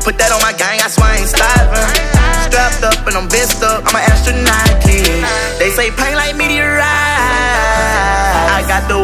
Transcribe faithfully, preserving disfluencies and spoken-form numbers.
Put that on my gang, I swear I ain't stopping. Strapped up and I'm vest up, I'm an astronaut kid. They say pain like meteorite. I got the